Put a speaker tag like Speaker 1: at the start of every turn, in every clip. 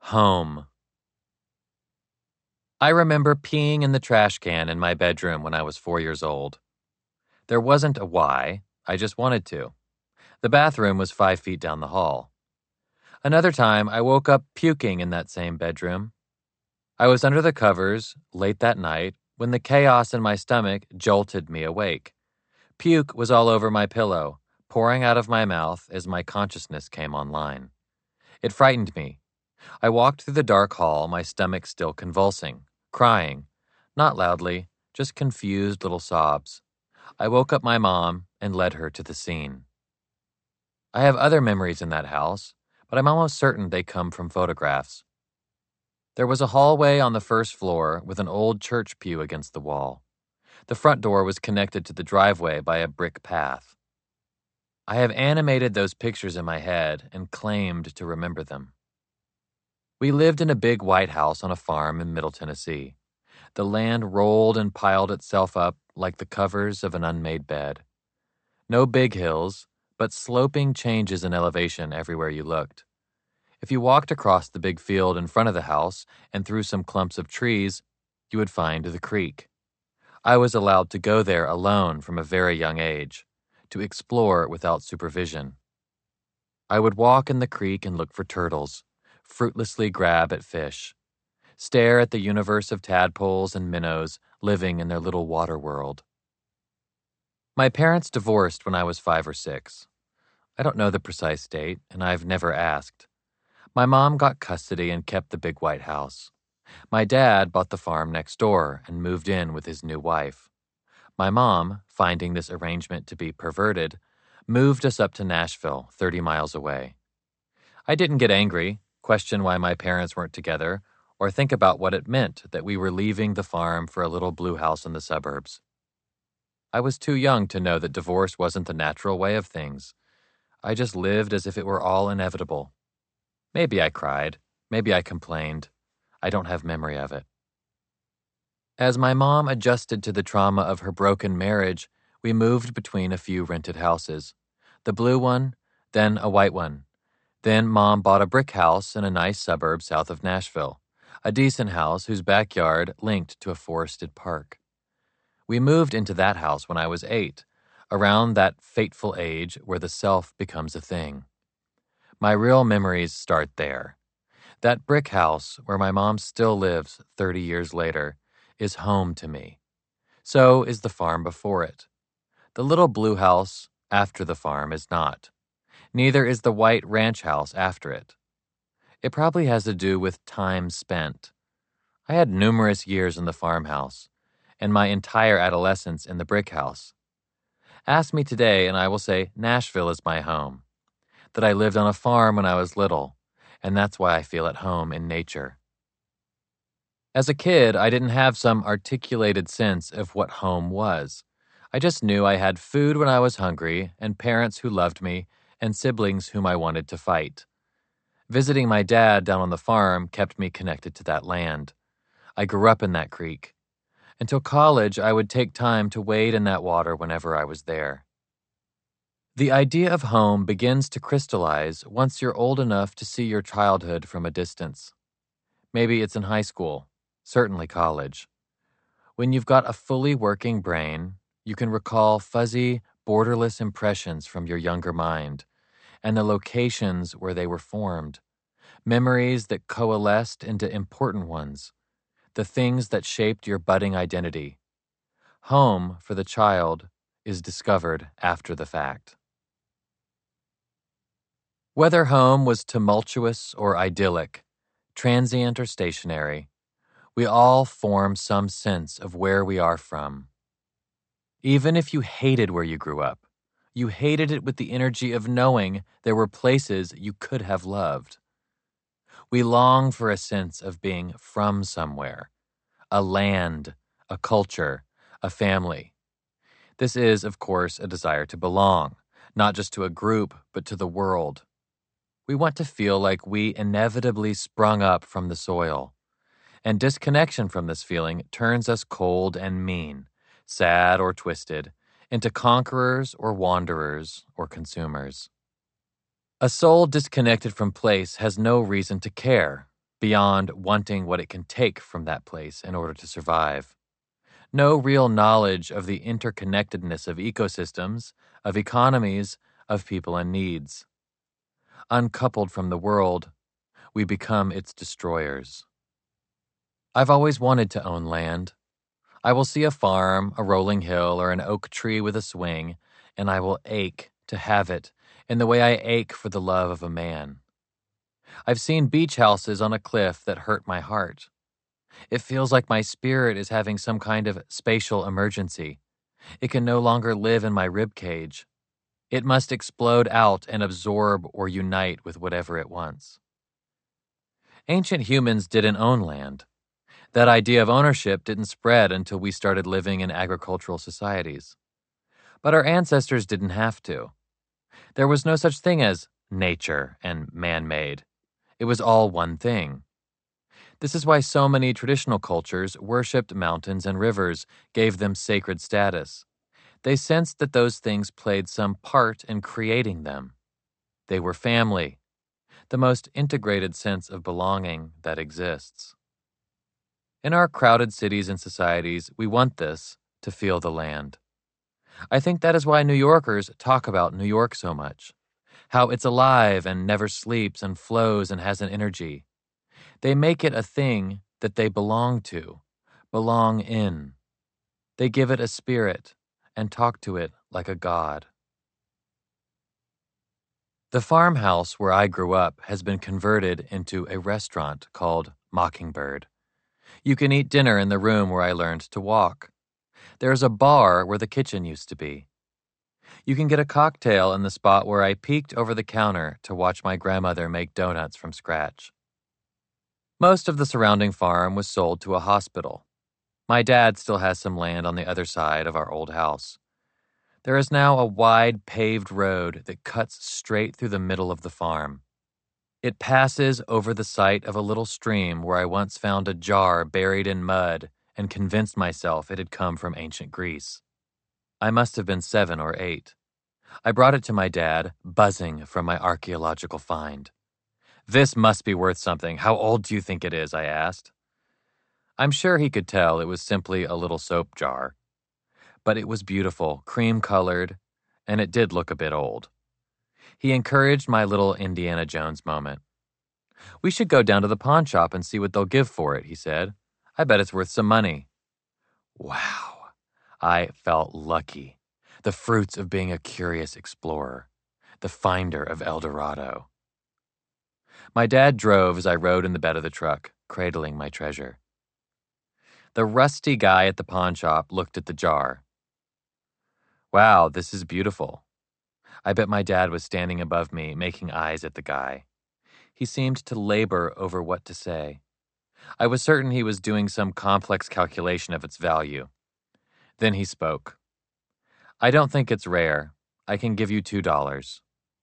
Speaker 1: Home. I remember peeing in the trash can in my bedroom when I was 4 years old. There wasn't a why, I just wanted to. The bathroom was 5 feet down the hall. Another time, I woke up puking in that same bedroom. I was under the covers, late that night, when the chaos in my stomach jolted me awake. Puke was all over my pillow, pouring out of my mouth as my consciousness came online. It frightened me. I walked through the dark hall, my stomach still convulsing, crying, not loudly, just confused little sobs. I woke up my mom and led her to the scene. I have other memories in that house, but I'm almost certain they come from photographs. There was a hallway on the first floor with an old church pew against the wall. The front door was connected to the driveway by a brick path. I have animated those pictures in my head and claimed to remember them. We lived in a big white house on a farm in Middle Tennessee. The land rolled and piled itself up like the covers of an unmade bed. No big hills, but sloping changes in elevation everywhere you looked. If you walked across the big field in front of the house and through some clumps of trees, you would find the creek. I was allowed to go there alone from a very young age, to explore without supervision. I would walk in the creek and look for turtles, fruitlessly grab at fish, stare at the universe of tadpoles and minnows living in their little water world. My parents divorced when I was 5 or 6. I don't know the precise date, and I've never asked. My mom got custody and kept the big white house. My dad bought the farm next door and moved in with his new wife. My mom, finding this arrangement to be perverted, moved us up to Nashville, 30 miles away. I didn't get angry, question why my parents weren't together, or think about what it meant that we were leaving the farm for a little blue house in the suburbs. I was too young to know that divorce wasn't the natural way of things. I just lived as if it were all inevitable. Maybe I cried. Maybe I complained. I don't have memory of it. As my mom adjusted to the trauma of her broken marriage, we moved between a few rented houses. The blue one, then a white one. Then Mom bought a brick house in a nice suburb south of Nashville, a decent house whose backyard linked to a forested park. We moved into that house when I was 8, around that fateful age where the self becomes a thing. My real memories start there. That brick house, where my mom still lives 30 years later, is home to me. So is the farm before it. The little blue house after the farm is not. Neither is the white ranch house after it. It probably has to do with time spent. I had numerous years in the farmhouse, and my entire adolescence in the brick house. Ask me today, and I will say Nashville is my home. That I lived on a farm when I was little, and that's why I feel at home in nature. As a kid, I didn't have some articulated sense of what home was. I just knew I had food when I was hungry, and parents who loved me, and siblings whom I wanted to fight. Visiting my dad down on the farm kept me connected to that land. I grew up in that creek. Until college, I would take time to wade in that water whenever I was there. The idea of home begins to crystallize once you're old enough to see your childhood from a distance. Maybe it's in high school, certainly college. When you've got a fully working brain, you can recall fuzzy, borderless impressions from your younger mind and the locations where they were formed, memories that coalesced into important ones, the things that shaped your budding identity. Home, for the child, is discovered after the fact. Whether home was tumultuous or idyllic, transient or stationary, we all form some sense of where we are from. Even if you hated where you grew up, you hated it with the energy of knowing there were places you could have loved. We long for a sense of being from somewhere, a land, a culture, a family. This is, of course, a desire to belong, not just to a group, but to the world. We want to feel like we inevitably sprung up from the soil, and disconnection from this feeling turns us cold and mean, sad or twisted, into conquerors or wanderers or consumers. A soul disconnected from place has no reason to care, beyond wanting what it can take from that place in order to survive. No real knowledge of the interconnectedness of ecosystems, of economies, of people and needs. Uncoupled from the world, we become its destroyers. I've always wanted to own land. I will see a farm, a rolling hill, or an oak tree with a swing, and I will ache to have it in the way I ache for the love of a man. I've seen beach houses on a cliff that hurt my heart. It feels like my spirit is having some kind of spatial emergency. It can no longer live in my rib cage. It must explode out and absorb or unite with whatever it wants. Ancient humans didn't own land. That idea of ownership didn't spread until we started living in agricultural societies. But our ancestors didn't have to. There was no such thing as nature and man-made. It was all one thing. This is why so many traditional cultures worshipped mountains and rivers, gave them sacred status. They sensed that those things played some part in creating them. They were family, the most integrated sense of belonging that exists. In our crowded cities and societies, we want this, to feel the land. I think that is why New Yorkers talk about New York so much, how it's alive and never sleeps and flows and has an energy. They make it a thing that they belong to, belong in. They give it a spirit and talk to it like a god. The farmhouse where I grew up has been converted into a restaurant called Mockingbird. You can eat dinner in the room where I learned to walk. There is a bar where the kitchen used to be. You can get a cocktail in the spot where I peeked over the counter to watch my grandmother make donuts from scratch. Most of the surrounding farm was sold to a hospital. My dad still has some land on the other side of our old house. There is now a wide paved road that cuts straight through the middle of the farm. It passes over the site of a little stream where I once found a jar buried in mud and convinced myself it had come from ancient Greece. I must have been 7 or 8. I brought it to my dad, buzzing from my archaeological find. "This must be worth something. How old do you think it is?" I asked. I'm sure he could tell it was simply a little soap jar. But it was beautiful, cream-colored, and it did look a bit old. He encouraged my little Indiana Jones moment. "We should go down to the pawn shop and see what they'll give for it," he said. "I bet it's worth some money." Wow. I felt lucky. The fruits of being a curious explorer. The finder of El Dorado. My dad drove as I rode in the bed of the truck, cradling my treasure. The rusty guy at the pawn shop looked at the jar. "Wow, this is beautiful." I bet my dad was standing above me, making eyes at the guy. He seemed to labor over what to say. I was certain he was doing some complex calculation of its value. Then he spoke. "I don't think it's rare. I can give you $2.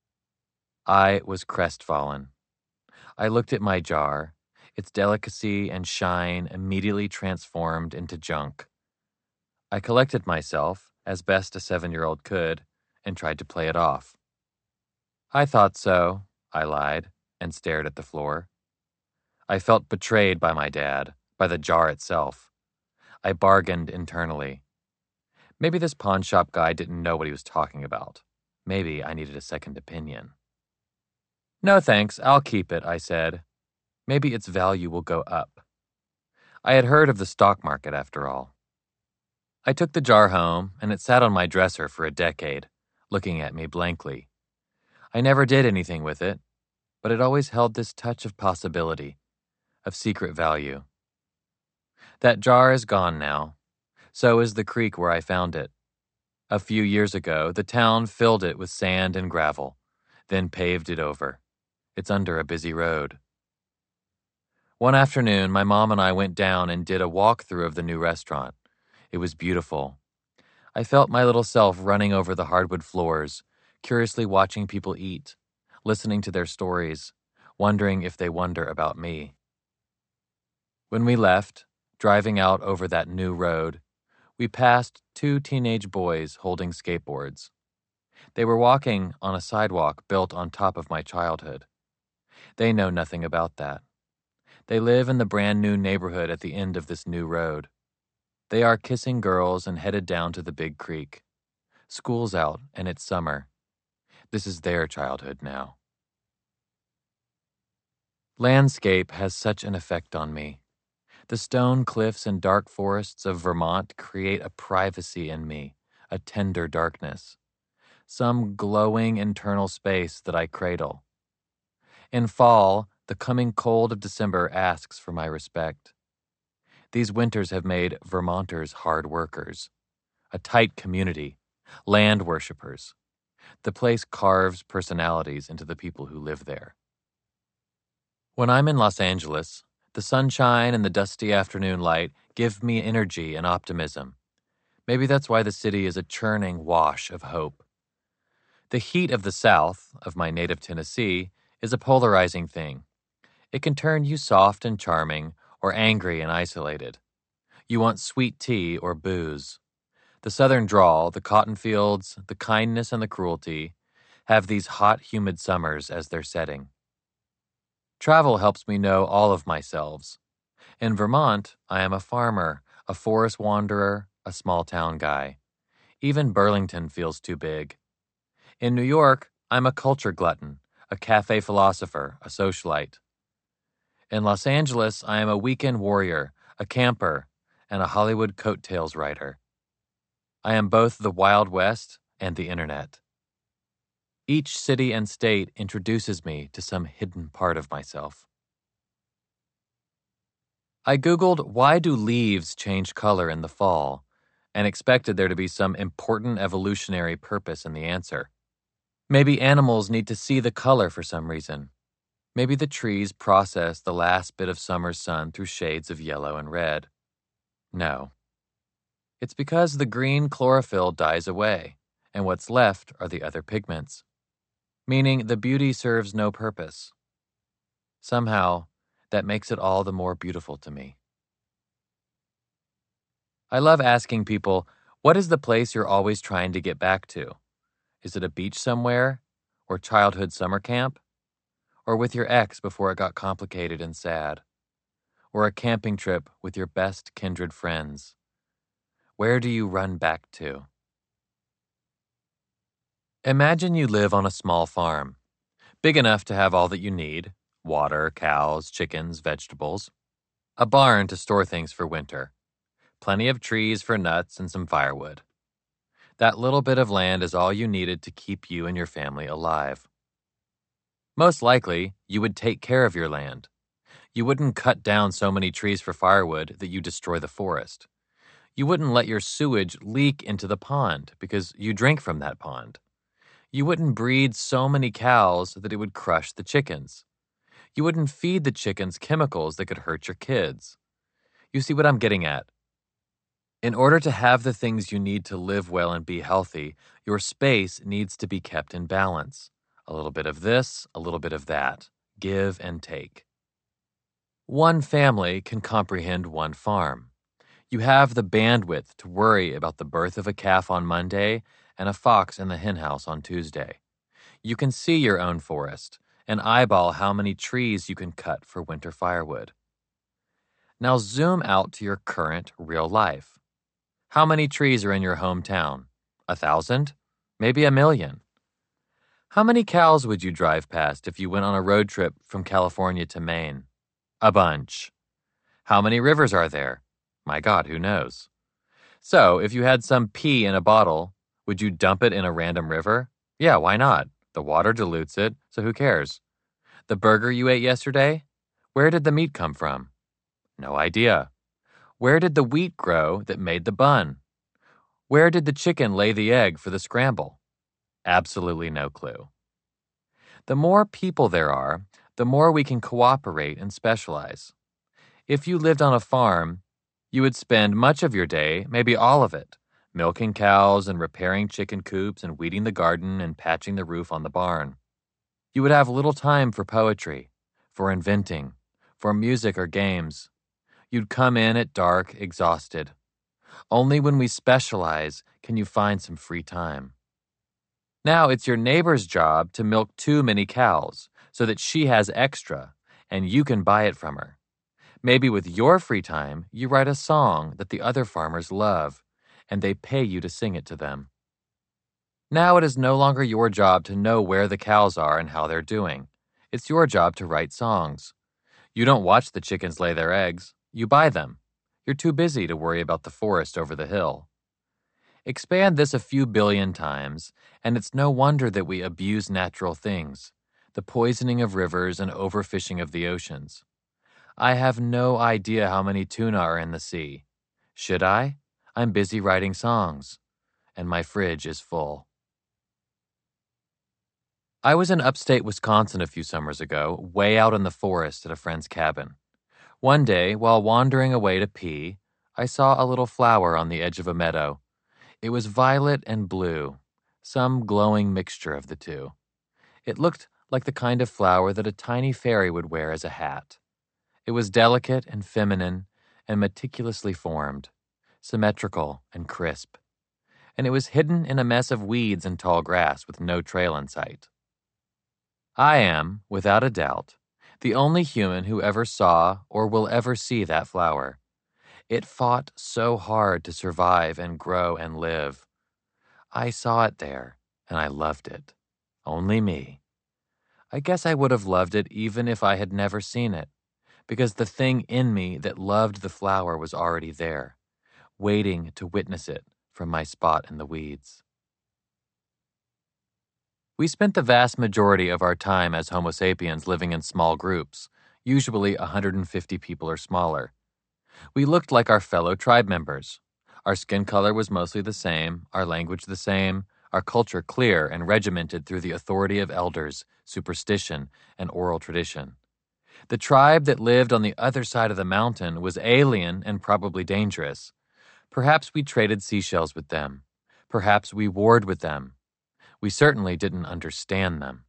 Speaker 1: I was crestfallen. I looked at my jar, its delicacy and shine immediately transformed into junk. I collected myself, as best a 7-year-old could, and tried to play it off. "I thought so," I lied, and stared at the floor. I felt betrayed by my dad, by the jar itself. I bargained internally. Maybe this pawn shop guy didn't know what he was talking about. Maybe I needed a second opinion. "No thanks, I'll keep it," I said. Maybe its value will go up. I had heard of the stock market after all. I took the jar home, and it sat on my dresser for a decade, looking at me blankly. I never did anything with it, but it always held this touch of possibility, of secret value. That jar is gone now. So is the creek where I found it. A few years ago, the town filled it with sand and gravel, then paved it over. It's under a busy road. One afternoon, my mom and I went down and did a walkthrough of the new restaurant. It was beautiful. I felt my little self running over the hardwood floors, curiously watching people eat, listening to their stories, wondering if they wonder about me. When we left, driving out over that new road, we passed 2 teenage boys holding skateboards. They were walking on a sidewalk built on top of my childhood. They know nothing about that. They live in the brand new neighborhood at the end of this new road. They are kissing girls and headed down to the big creek. School's out and it's summer. This is their childhood now. Landscape has such an effect on me. The stone cliffs and dark forests of Vermont create a privacy in me, a tender darkness, some glowing internal space that I cradle. In fall, the coming cold of December asks for my respect. These winters have made Vermonters hard workers, a tight community, land worshippers. The place carves personalities into the people who live there. When I'm in Los Angeles, the sunshine and the dusty afternoon light give me energy and optimism. Maybe that's why the city is a churning wash of hope. The heat of the South, of my native Tennessee, is a polarizing thing. It can turn you soft and charming, or angry and isolated. You want sweet tea or booze. The southern drawl, the cotton fields, the kindness and the cruelty, have these hot, humid summers as their setting. Travel helps me know all of myselves. In Vermont, I am a farmer, a forest wanderer, a small-town guy. Even Burlington feels too big. In New York, I'm a culture glutton, a cafe philosopher, a socialite. In Los Angeles, I am a weekend warrior, a camper, and a Hollywood coattails writer. I am both the Wild West and the Internet. Each city and state introduces me to some hidden part of myself. I Googled why do leaves change color in the fall and expected there to be some important evolutionary purpose in the answer. Maybe animals need to see the color for some reason. Maybe the trees process the last bit of summer's sun through shades of yellow and red. No. It's because the green chlorophyll dies away, and what's left are the other pigments. Meaning the beauty serves no purpose. Somehow, that makes it all the more beautiful to me. I love asking people, what is the place you're always trying to get back to? Is it a beach somewhere? Or childhood summer camp? Or with your ex before it got complicated and sad? Or a camping trip with your best kindred friends? Where do you run back to? Imagine you live on a small farm, big enough to have all that you need: water, cows, chickens, vegetables, a barn to store things for winter, plenty of trees for nuts and some firewood. That little bit of land is all you needed to keep you and your family alive. Most likely, you would take care of your land. You wouldn't cut down so many trees for firewood that you destroy the forest. You wouldn't let your sewage leak into the pond because you drink from that pond. You wouldn't breed so many cows that it would crush the chickens. You wouldn't feed the chickens chemicals that could hurt your kids. You see what I'm getting at? In order to have the things you need to live well and be healthy, your space needs to be kept in balance. A little bit of this, a little bit of that. Give and take. One family can comprehend one farm. You have the bandwidth to worry about the birth of a calf on Monday and a fox in the henhouse on Tuesday. You can see your own forest and eyeball how many trees you can cut for winter firewood. Now zoom out to your current real life. How many trees are in your hometown? 1,000? Maybe 1,000,000. How many cows would you drive past if you went on a road trip from California to Maine? A bunch. How many rivers are there? My God, who knows? So, if you had some pee in a bottle, would you dump it in a random river? Yeah, why not? The water dilutes it, so who cares? The burger you ate yesterday? Where did the meat come from? No idea. Where did the wheat grow that made the bun? Where did the chicken lay the egg for the scramble? Absolutely no clue. The more people there are, the more we can cooperate and specialize. If you lived on a farm, you would spend much of your day, maybe all of it, milking cows and repairing chicken coops and weeding the garden and patching the roof on the barn. You would have little time for poetry, for inventing, for music or games. You'd come in at dark, exhausted. Only when we specialize can you find some free time. Now it's your neighbor's job to milk too many cows so that she has extra and you can buy it from her. Maybe with your free time, you write a song that the other farmers love, and they pay you to sing it to them. Now it is no longer your job to know where the cows are and how they're doing. It's your job to write songs. You don't watch the chickens lay their eggs. You buy them. You're too busy to worry about the forest over the hill. Expand this a few billion times, and it's no wonder that we abuse natural things, the poisoning of rivers and overfishing of the oceans. I have no idea how many tuna are in the sea. Should I? I'm busy writing songs, and my fridge is full. I was in upstate Wisconsin a few summers ago, way out in the forest at a friend's cabin. One day, while wandering away to pee, I saw a little flower on the edge of a meadow. It was violet and blue, some glowing mixture of the two. It looked like the kind of flower that a tiny fairy would wear as a hat. It was delicate and feminine and meticulously formed, symmetrical and crisp. And it was hidden in a mess of weeds and tall grass with no trail in sight. I am, without a doubt, the only human who ever saw or will ever see that flower. It fought so hard to survive and grow and live. I saw it there, and I loved it. Only me. I guess I would have loved it even if I had never seen it, because the thing in me that loved the flower was already there, waiting to witness it from my spot in the weeds. We spent the vast majority of our time as Homo sapiens living in small groups, usually 150 people or smaller. We looked like our fellow tribe members. Our skin color was mostly the same, our language the same, our culture clear and regimented through the authority of elders, superstition, and oral tradition. The tribe that lived on the other side of the mountain was alien and probably dangerous. Perhaps we traded seashells with them. Perhaps we warred with them. We certainly didn't understand them.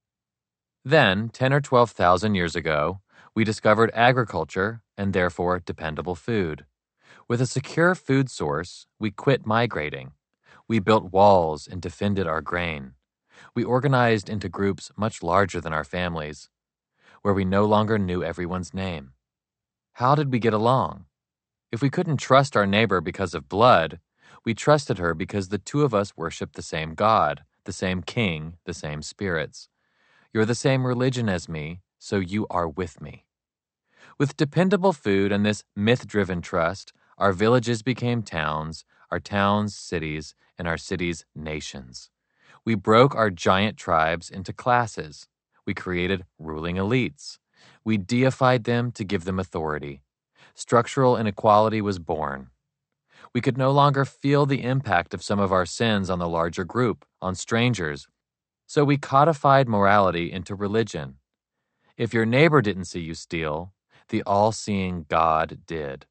Speaker 1: Then, 10 or 12,000 years ago, we discovered agriculture and therefore dependable food. With a secure food source, we quit migrating. We built walls and defended our grain. We organized into groups much larger than our families, where we no longer knew everyone's name. How did we get along? If we couldn't trust our neighbor because of blood, we trusted her because the two of us worshiped the same God, the same king, the same spirits. You're the same religion as me, so you are with me. With dependable food and this myth-driven trust, our villages became towns, our towns cities, and our cities nations. We broke our giant tribes into classes. We created ruling elites. We deified them to give them authority. Structural inequality was born. We could no longer feel the impact of some of our sins on the larger group, on strangers. So we codified morality into religion. If your neighbor didn't see you steal, the all-seeing God did.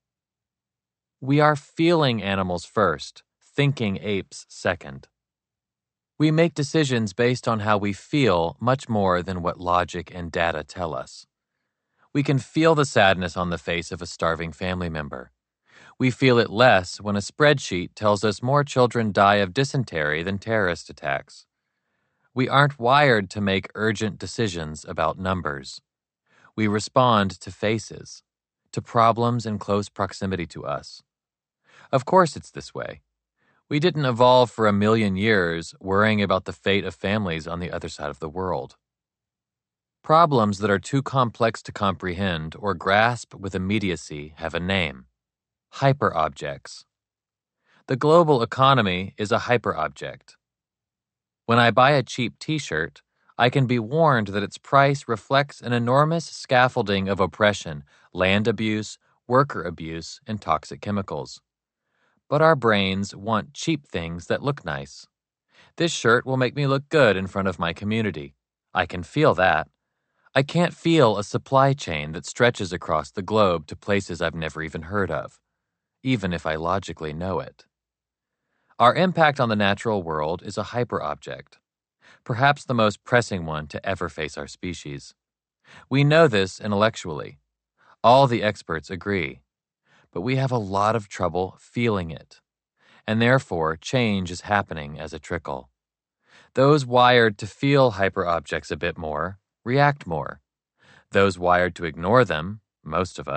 Speaker 1: We are feeling animals first, thinking apes second. We make decisions based on how we feel much more than what logic and data tell us. We can feel the sadness on the face of a starving family member. We feel it less when a spreadsheet tells us more children die of dysentery than terrorist attacks. We aren't wired to make urgent decisions about numbers. We respond to faces, to problems in close proximity to us. Of course it's this way. We didn't evolve for 1,000,000 years worrying about the fate of families on the other side of the world. Problems that are too complex to comprehend or grasp with immediacy have a name: hyperobjects. The global economy is a hyperobject. When I buy a cheap t-shirt, I can be warned that its price reflects an enormous scaffolding of oppression, land abuse, worker abuse, and toxic chemicals. But our brains want cheap things that look nice. This shirt will make me look good in front of my community. I can feel that. I can't feel a supply chain that stretches across the globe to places I've never even heard of, even if I logically know it. Our impact on the natural world is a hyperobject, perhaps the most pressing one to ever face our species. We know this intellectually. All the experts agree. But we have a lot of trouble feeling it, and therefore change is happening as a trickle. Those wired to feel hyperobjects a bit more react more. Those wired to ignore them, most of us,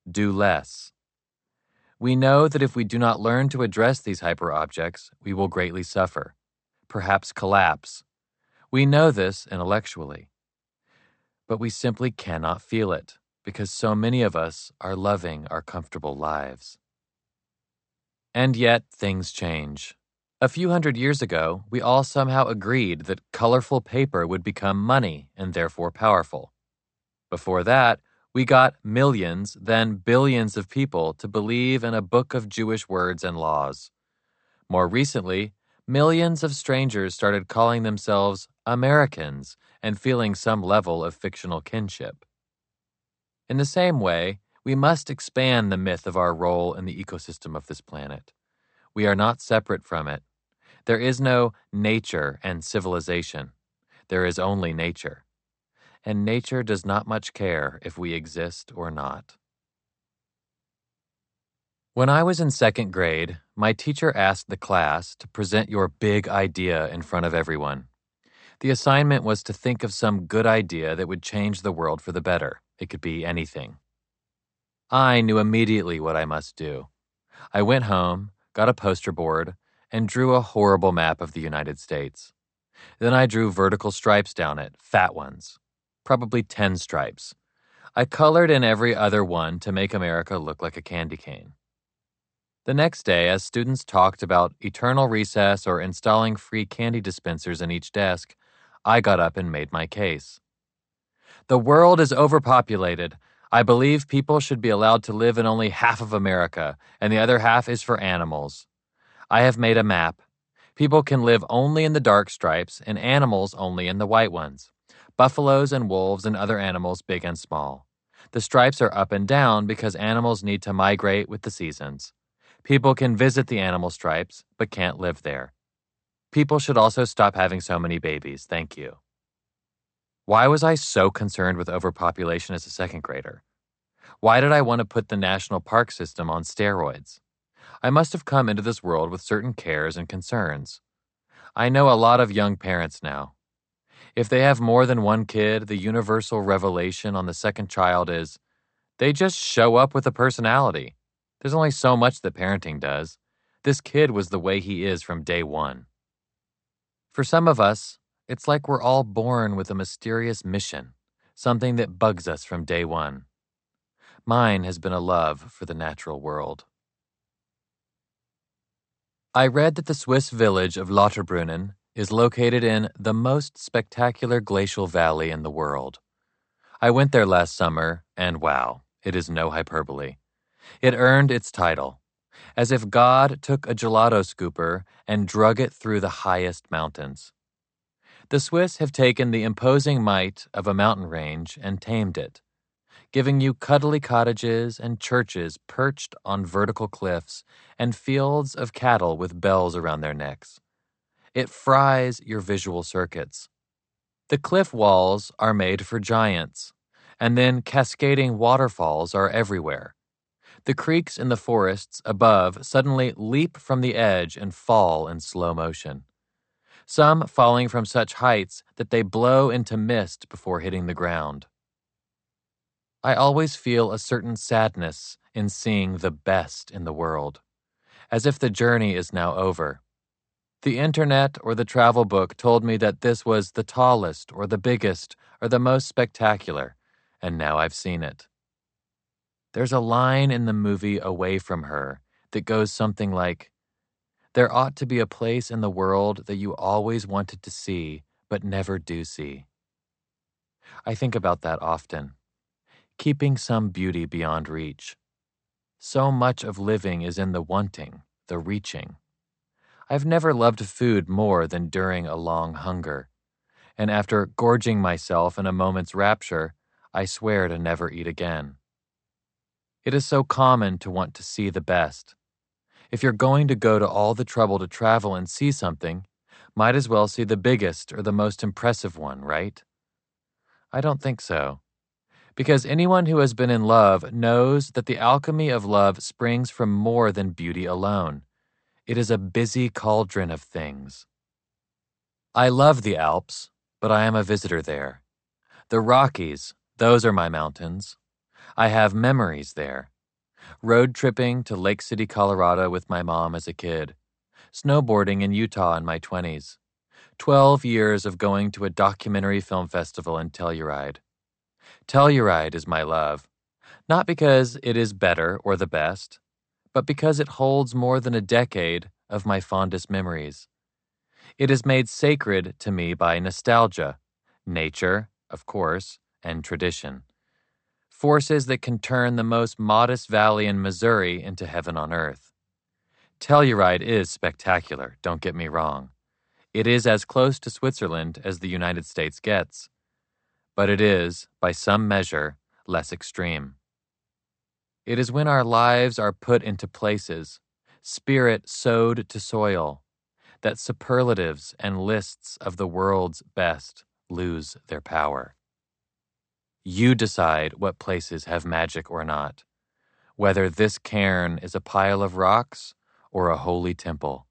Speaker 1: do less. We know that if we do not learn to address these hyperobjects, we will greatly suffer, perhaps collapse. We know this intellectually, but we simply cannot feel it because so many of us are loving our comfortable lives. And yet, things change. A few hundred years ago, we all somehow agreed that colorful paper would become money and therefore powerful. Before that, we got millions, then billions of people to believe in a book of Jewish words and laws. More recently, millions of strangers started calling themselves Americans and feeling some level of fictional kinship. In the same way, we must expand the myth of our role in the ecosystem of this planet. We are not separate from it. There is no nature and civilization. There is only nature. And nature does not much care if we exist or not. When I was in second grade, my teacher asked the class to present your big idea in front of everyone. The assignment was to think of some good idea that would change the world for the better. It could be anything. I knew immediately what I must do. I went home, got a poster board, and drew a horrible map of the United States. Then I drew vertical stripes down it, fat ones. Probably 10 stripes. I colored in every other one to make America look like a candy cane. The next day, as students talked about eternal recess or installing free candy dispensers in each desk, I got up and made my case. The world is overpopulated. I believe people should be allowed to live in only half of America, and the other half is for animals. I have made a map. People can live only in the dark stripes and animals only in the white ones. Buffaloes and wolves and other animals big and small. The stripes are up and down because animals need to migrate with the seasons. People can visit the animal stripes, but can't live there. People should also stop having so many babies, thank you. Why was I so concerned with overpopulation as a second grader? Why did I want to put the national park system on steroids? I must have come into this world with certain cares and concerns. I know a lot of young parents now. If they have more than one kid, the universal revelation on the second child is, they just show up with a personality. There's only so much that parenting does. This kid was the way he is from day one. For some of us, it's like we're all born with a mysterious mission, something that bugs us from day one. Mine has been a love for the natural world. I read that the Swiss village of Lauterbrunnen is located in the most spectacular glacial valley in the world. I went there last summer, and wow, it is no hyperbole. It earned its title, as if God took a gelato scooper and drug it through the highest mountains. The Swiss have taken the imposing might of a mountain range and tamed it, giving you cuddly cottages and churches perched on vertical cliffs and fields of cattle with bells around their necks. It fries your visual circuits. The cliff walls are made for giants, and then cascading waterfalls are everywhere. The creeks in the forests above suddenly leap from the edge and fall in slow motion, some falling from such heights that they blow into mist before hitting the ground. I always feel a certain sadness in seeing the best in the world, as if the journey is now over. The internet or the travel book told me that this was the tallest or the biggest or the most spectacular, and now I've seen it. There's a line in the movie Away from Her that goes something like, "There ought to be a place in the world that you always wanted to see but never do see." I think about that often. Keeping some beauty beyond reach. So much of living is in the wanting, the reaching. I've never loved food more than during a long hunger, and after gorging myself in a moment's rapture, I swear to never eat again. It is so common to want to see the best. If you're going to go to all the trouble to travel and see something, might as well see the biggest or the most impressive one, right? I don't think so. Because anyone who has been in love knows that the alchemy of love springs from more than beauty alone. It is a busy cauldron of things. I love the Alps, but I am a visitor there. The Rockies, those are my mountains. I have memories there. Road tripping to Lake City, Colorado with my mom as a kid. Snowboarding in Utah in my 20s. 12 years of going to a documentary film festival in Telluride. Telluride is my love, not because it is better or the best, but because it holds more than a decade of my fondest memories. It is made sacred to me by nostalgia, nature, of course, and tradition. Forces that can turn the most modest valley in Missouri into heaven on earth. Telluride is spectacular, don't get me wrong. It is as close to Switzerland as the United States gets. But it is, by some measure, less extreme. It is when our lives are put into places, spirit sowed to soil, that superlatives and lists of the world's best lose their power. You decide what places have magic or not, whether this cairn is a pile of rocks or a holy temple.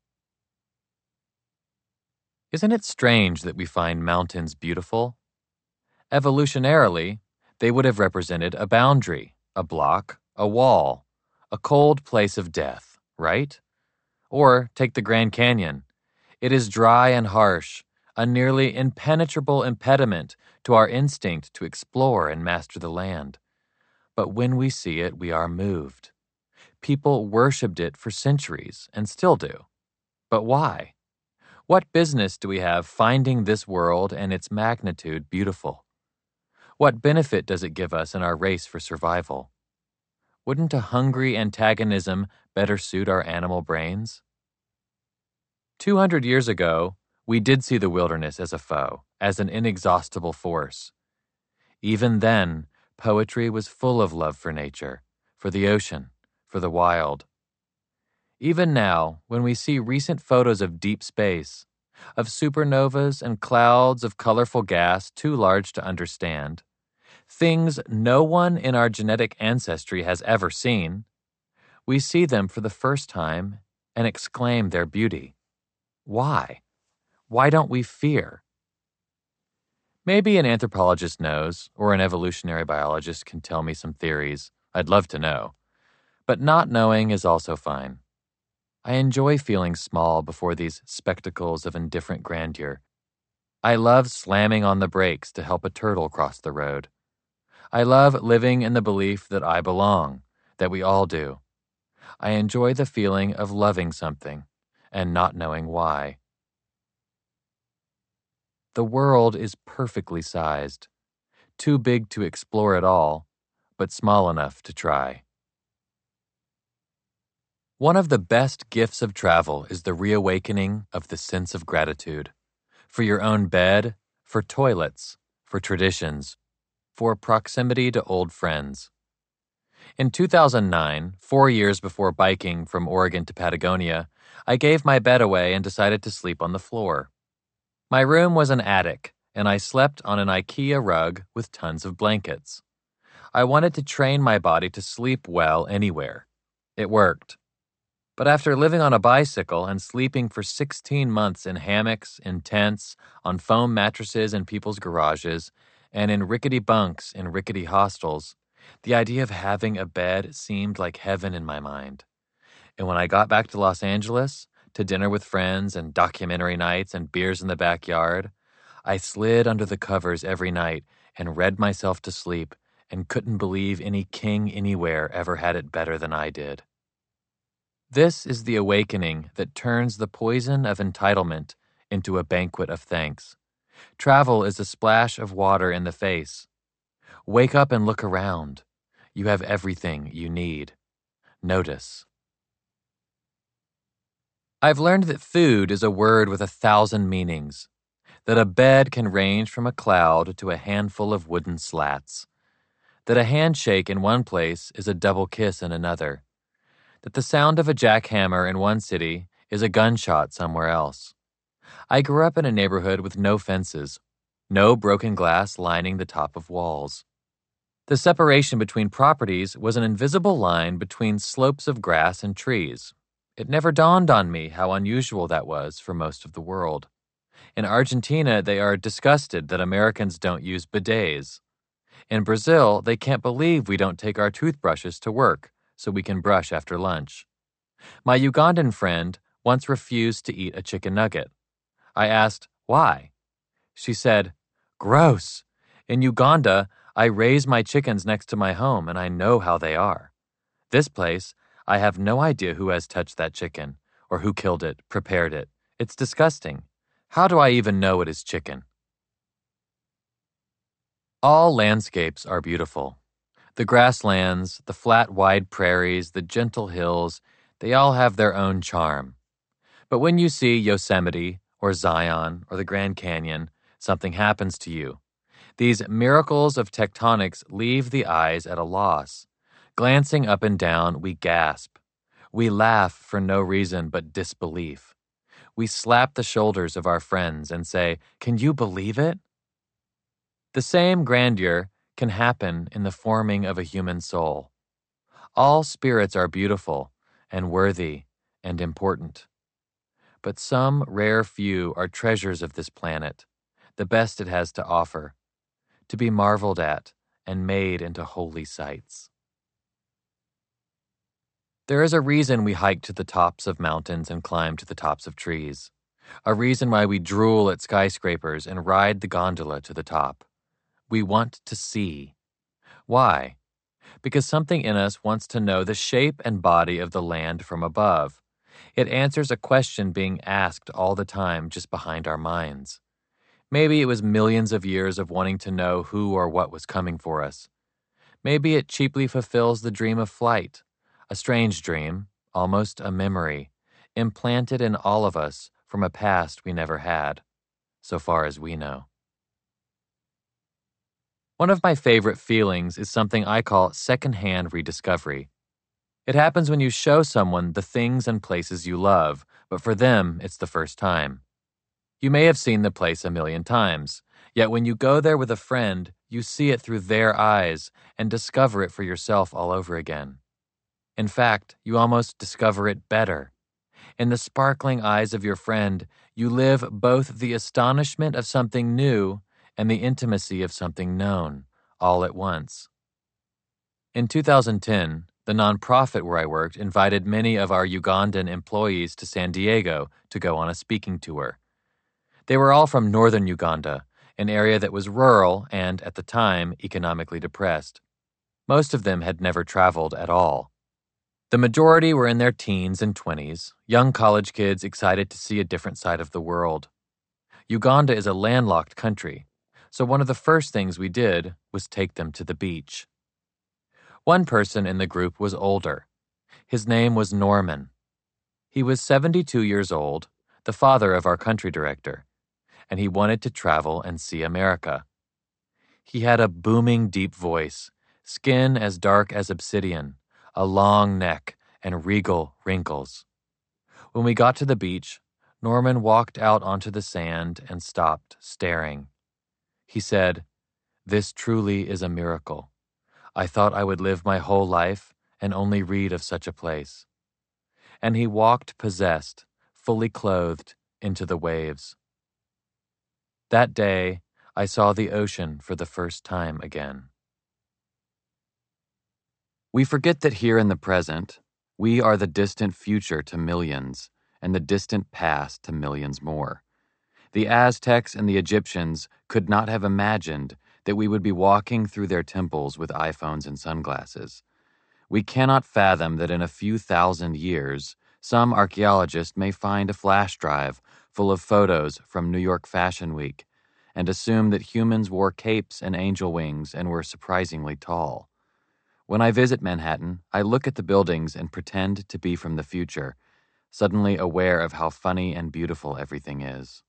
Speaker 1: Isn't it strange that we find mountains beautiful? Evolutionarily, they would have represented a boundary, a block, a wall, a cold place of death, right? Or take the Grand Canyon. It is dry and harsh, a nearly impenetrable impediment to our instinct to explore and master the land. But when we see it, we are moved. People worshipped it for centuries and still do. But why? What business do we have finding this world and its magnitude beautiful? What benefit does it give us in our race for survival? Wouldn't a hungry antagonism better suit our animal brains? 200 years ago, we did see the wilderness as a foe, as an inexhaustible force. Even then, poetry was full of love for nature, for the ocean, for the wild. Even now, when we see recent photos of deep space, of supernovas and clouds of colorful gas too large to understand, things no one in our genetic ancestry has ever seen, we see them for the first time and exclaim their beauty. Why? Why don't we fear? Maybe an anthropologist knows, or an evolutionary biologist can tell me some theories. I'd love to know. But not knowing is also fine. I enjoy feeling small before these spectacles of indifferent grandeur. I love slamming on the brakes to help a turtle cross the road. I love living in the belief that I belong, that we all do. I enjoy the feeling of loving something and not knowing why. The world is perfectly sized, too big to explore it all, but small enough to try. One of the best gifts of travel is the reawakening of the sense of gratitude. For your own bed, for toilets, for traditions, for proximity to old friends. In 2009, 4 years before biking from Oregon to Patagonia, I gave my bed away and decided to sleep on the floor. My room was an attic, and I slept on an IKEA rug with tons of blankets. I wanted to train my body to sleep well anywhere. It worked. But after living on a bicycle and sleeping for 16 months in hammocks, in tents, on foam mattresses in people's garages, and in rickety bunks in rickety hostels, the idea of having a bed seemed like heaven in my mind. And when I got back to Los Angeles, to dinner with friends and documentary nights and beers in the backyard, I slid under the covers every night and read myself to sleep and couldn't believe any king anywhere ever had it better than I did. This is the awakening that turns the poison of entitlement into a banquet of thanks. Travel is a splash of water in the face. Wake up and look around. You have everything you need. Notice. I've learned that food is a word with 1,000 meanings, that a bed can range from a cloud to a handful of wooden slats, that a handshake in one place is a double kiss in another, that the sound of a jackhammer in one city is a gunshot somewhere else. I grew up in a neighborhood with no fences, no broken glass lining the top of walls. The separation between properties was an invisible line between slopes of grass and trees. It never dawned on me how unusual that was for most of the world. In Argentina, they are disgusted that Americans don't use bidets. In Brazil, they can't believe we don't take our toothbrushes to work so we can brush after lunch. My Ugandan friend once refused to eat a chicken nugget. I asked, why? She said, gross. In Uganda, I raise my chickens next to my home and I know how they are. This place, I have no idea who has touched that chicken or who killed it, prepared it. It's disgusting. How do I even know it is chicken? All landscapes are beautiful. The grasslands, the flat, wide prairies, the gentle hills, they all have their own charm. But when you see Yosemite or Zion or the Grand Canyon, something happens to you. These miracles of tectonics leave the eyes at a loss. Glancing up and down, we gasp. We laugh for no reason but disbelief. We slap the shoulders of our friends and say, "Can you believe it?" The same grandeur can happen in the forming of a human soul. All spirits are beautiful and worthy and important. But some rare few are treasures of this planet, the best it has to offer, to be marveled at and made into holy sights. There is a reason we hike to the tops of mountains and climb to the tops of trees, a reason why we drool at skyscrapers and ride the gondola to the top. We want to see. Why? Because something in us wants to know the shape and body of the land from above. It answers a question being asked all the time just behind our minds. Maybe it was millions of years of wanting to know who or what was coming for us. Maybe it cheaply fulfills the dream of flight, a strange dream, almost a memory, implanted in all of us from a past we never had, so far as we know. One of my favorite feelings is something I call secondhand rediscovery. It happens when you show someone the things and places you love, but for them, it's the first time. You may have seen the place a million times, yet when you go there with a friend, you see it through their eyes and discover it for yourself all over again. In fact, you almost discover it better. In the sparkling eyes of your friend, you live both the astonishment of something new and the intimacy of something known, all at once. In 2010, the nonprofit where I worked invited many of our Ugandan employees to San Diego to go on a speaking tour. They were all from northern Uganda, an area that was rural and, at the time, economically depressed. Most of them had never traveled at all. The majority were in their teens and 20s, young college kids excited to see a different side of the world. Uganda is a landlocked country, so one of the first things we did was take them to the beach. One person in the group was older. His name was Norman. He was 72 years old, the father of our country director, and he wanted to travel and see America. He had a booming deep voice, skin as dark as obsidian, a long neck, and regal wrinkles. When we got to the beach, Norman walked out onto the sand and stopped, staring. He said, "This truly is a miracle. I thought I would live my whole life and only read of such a place." And he walked possessed, fully clothed, into the waves. That day, I saw the ocean for the first time again. We forget that here in the present, we are the distant future to millions, and the distant past to millions more. The Aztecs and the Egyptians could not have imagined that we would be walking through their temples with iPhones and sunglasses. We cannot fathom that in a few thousand years, some archaeologist may find a flash drive full of photos from New York Fashion Week and assume that humans wore capes and angel wings and were surprisingly tall. When I visit Manhattan, I look at the buildings and pretend to be from the future, suddenly aware of how funny and beautiful everything is.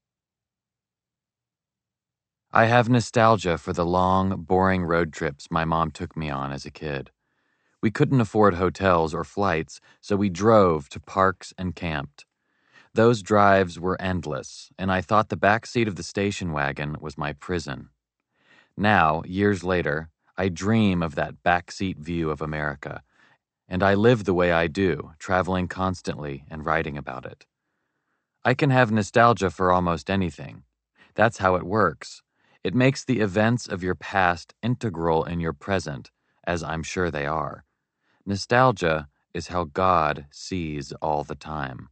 Speaker 1: I have nostalgia for the long, boring road trips my mom took me on as a kid. We couldn't afford hotels or flights, so we drove to parks and camped. Those drives were endless, and I thought the back seat of the station wagon was my prison. Now, years later, I dream of that backseat view of America, and I live the way I do, traveling constantly and writing about it. I can have nostalgia for almost anything. That's how it works. It makes the events of your past integral in your present, as I'm sure they are. Nostalgia is how God sees all the time.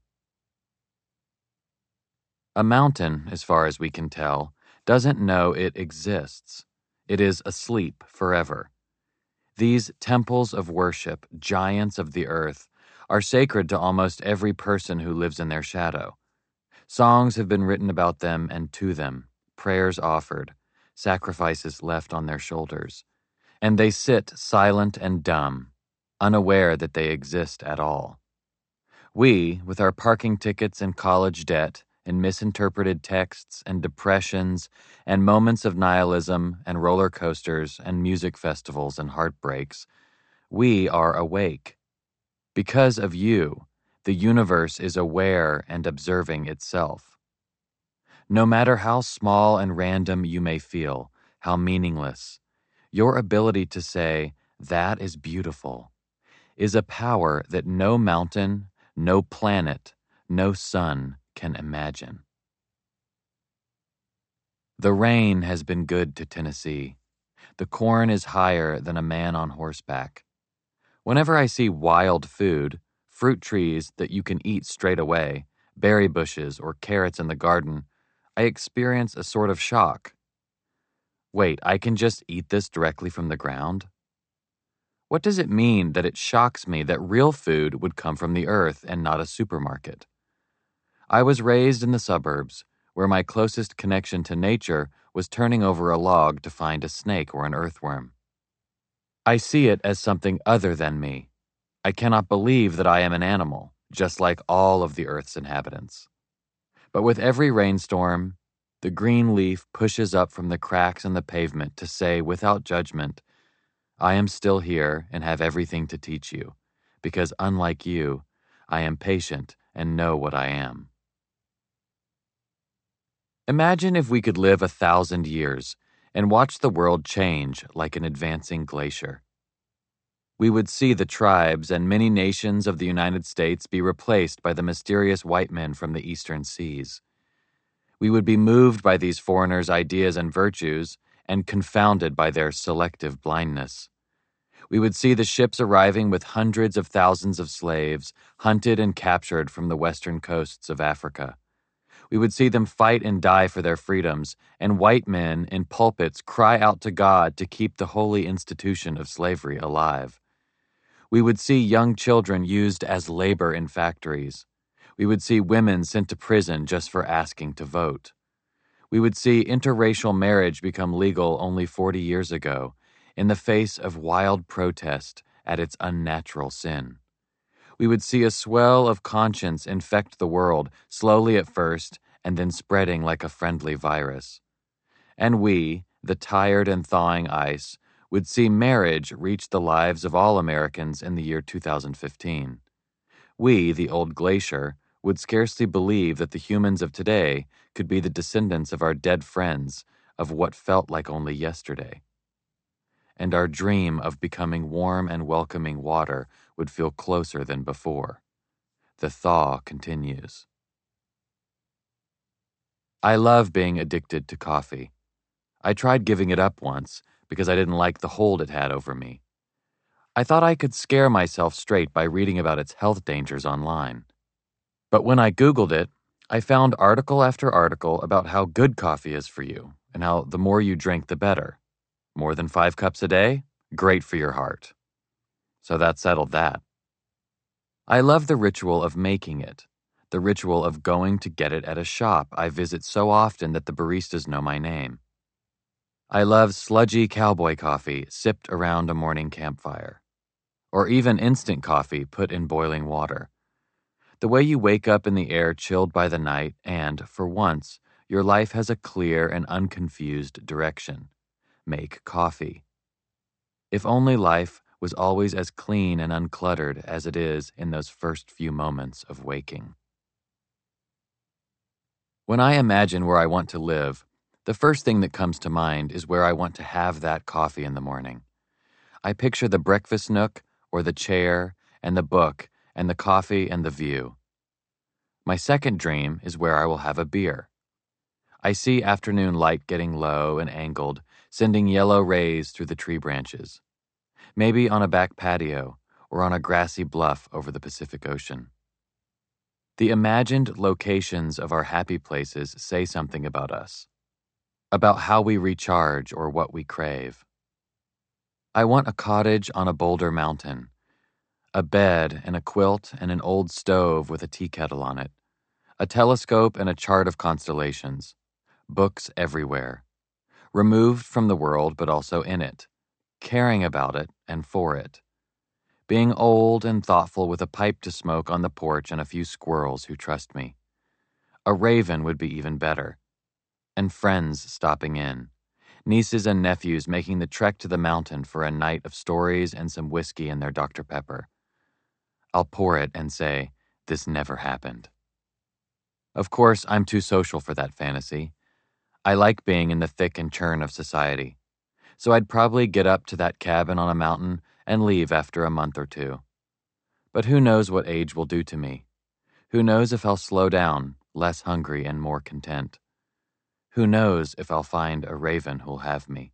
Speaker 1: A mountain, as far as we can tell, doesn't know it exists. It is asleep forever. These temples of worship, giants of the earth, are sacred to almost every person who lives in their shadow. Songs have been written about them and to them, prayers offered, sacrifices left on their shoulders, and they sit silent and dumb, unaware that they exist at all. We, with our parking tickets and college debt, and misinterpreted texts and depressions and moments of nihilism and roller coasters and music festivals and heartbreaks, we are awake. Because of you, the universe is aware and observing itself. No matter how small and random you may feel, how meaningless, your ability to say, "That is beautiful," is a power that no mountain, no planet, no sun can imagine. The rain has been good to Tennessee. The corn is higher than a man on horseback. Whenever I see wild food, fruit trees that you can eat straight away, berry bushes, or carrots in the garden, I experience a sort of shock. Wait, I can just eat this directly from the ground? What does it mean that it shocks me that real food would come from the earth and not a supermarket? I was raised in the suburbs, where my closest connection to nature was turning over a log to find a snake or an earthworm. I see it as something other than me. I cannot believe that I am an animal, just like all of the earth's inhabitants. But with every rainstorm, the green leaf pushes up from the cracks in the pavement to say without judgment, "I am still here and have everything to teach you, because unlike you, I am patient and know what I am." Imagine if we could live 1,000 years and watch the world change like an advancing glacier. We would see the tribes and many nations of the United States be replaced by the mysterious white men from the eastern seas. We would be moved by these foreigners' ideas and virtues and confounded by their selective blindness. We would see the ships arriving with hundreds of thousands of slaves, hunted and captured from the western coasts of Africa. We would see them fight and die for their freedoms, and white men in pulpits cry out to God to keep the holy institution of slavery alive. We would see young children used as labor in factories. We would see women sent to prison just for asking to vote. We would see interracial marriage become legal only 40 years ago, in the face of wild protest at its unnatural sin. We would see a swell of conscience infect the world, slowly at first, and then spreading like a friendly virus. And we, the tired and thawing ice, would see marriage reach the lives of all Americans in the year 2015. We, the old glacier, would scarcely believe that the humans of today could be the descendants of our dead friends of what felt like only yesterday. And our dream of becoming warm and welcoming water would feel closer than before. The thaw continues. I love being addicted to coffee. I tried giving it up once because I didn't like the hold it had over me. I thought I could scare myself straight by reading about its health dangers online. But when I Googled it, I found article after article about how good coffee is for you and how the more you drink, the better. More than 5 cups a day? Great for your heart. So that settled that. I love the ritual of making it, the ritual of going to get it at a shop I visit so often that the baristas know my name. I love sludgy cowboy coffee sipped around a morning campfire, or even instant coffee put in boiling water. The way you wake up in the air chilled by the night and, for once, your life has a clear and unconfused direction. Make coffee. If only life was always as clean and uncluttered as it is in those first few moments of waking. When I imagine where I want to live, the first thing that comes to mind is where I want to have that coffee in the morning. I picture the breakfast nook, or the chair, and the book, and the coffee and the view. My second dream is where I will have a beer. I see afternoon light getting low and angled, sending yellow rays through the tree branches. Maybe on a back patio or on a grassy bluff over the Pacific Ocean. The imagined locations of our happy places say something about us, about how we recharge or what we crave. I want a cottage on a boulder mountain, a bed and a quilt and an old stove with a tea kettle on it, a telescope and a chart of constellations, books everywhere, removed from the world but also in it, caring about it and for it, being old and thoughtful with a pipe to smoke on the porch and a few squirrels who trust me. A raven would be even better. And friends stopping in, nieces and nephews making the trek to the mountain for a night of stories and some whiskey in their Dr. Pepper. I'll pour it and say, this never happened. Of course, I'm too social for that fantasy. I like being in the thick and churn of society, so I'd probably get up to that cabin on a mountain and leave after a month or two. But who knows what age will do to me? Who knows if I'll slow down, less hungry and more content? Who knows if I'll find a raven who'll have me?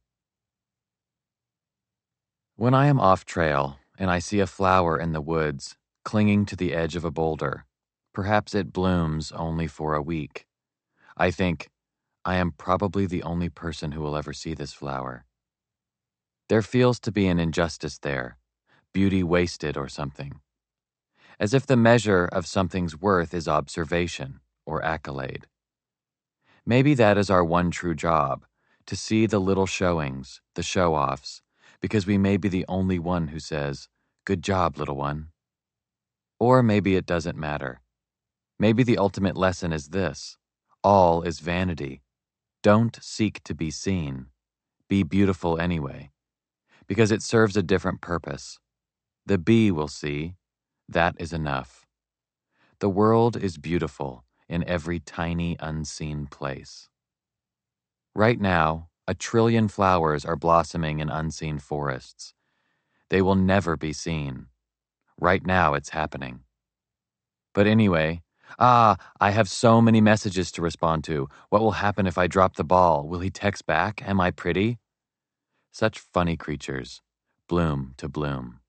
Speaker 1: When I am off trail and I see a flower in the woods clinging to the edge of a boulder, perhaps it blooms only for a week, I think, I am probably the only person who will ever see this flower. There feels to be an injustice there, beauty wasted or something. As if the measure of something's worth is observation or accolade. Maybe that is our one true job, to see the little showings, the show-offs, because we may be the only one who says, "Good job, little one." Or maybe it doesn't matter. Maybe the ultimate lesson is this: all is vanity. Don't seek to be seen. Be beautiful anyway, because it serves a different purpose. The bee will see. That is enough. The world is beautiful in every tiny, unseen place. Right now, 1,000,000,000,000 flowers are blossoming in unseen forests. They will never be seen. Right now, it's happening. But anyway, I have so many messages to respond to. What will happen if I drop the ball? Will he text back? Am I pretty? Such funny creatures, bloom to bloom.